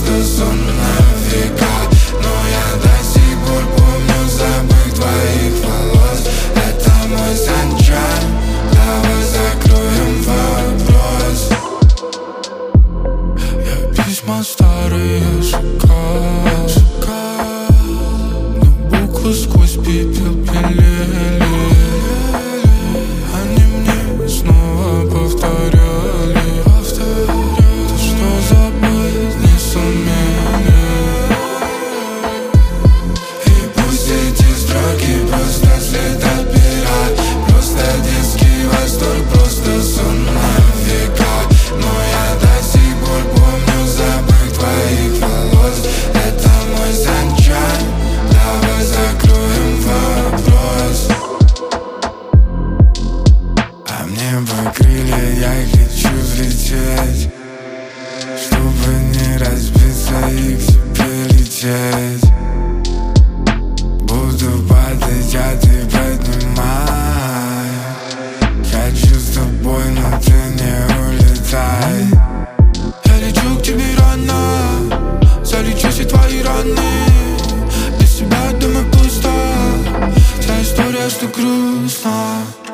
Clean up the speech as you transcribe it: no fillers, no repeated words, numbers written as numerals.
просто сон навека. Но я до сих пор помню запах твоих волос. Это мой санчар, давай закроем вопрос. Я письма старые сжигал, но буквы сквозь пепел белели. Они мне снова повторяли то, что забыть не сумели. И пусть эти строки просто след от пера, просто детский восторг, просто сон навека. Но я до сих пор помню запах твоих волос. Это мой санчар, давай закроем вопрос. А мне бы крылья, я хочу взлететь, чтобы не разбиться и к тебе лететь. Буду падать, а ты поднимай. Хочу с тобой, но ты не улетай. Я лечу к тебе рано, залечу все твои раны. Без тебя дома пусто, вся история, что грустно.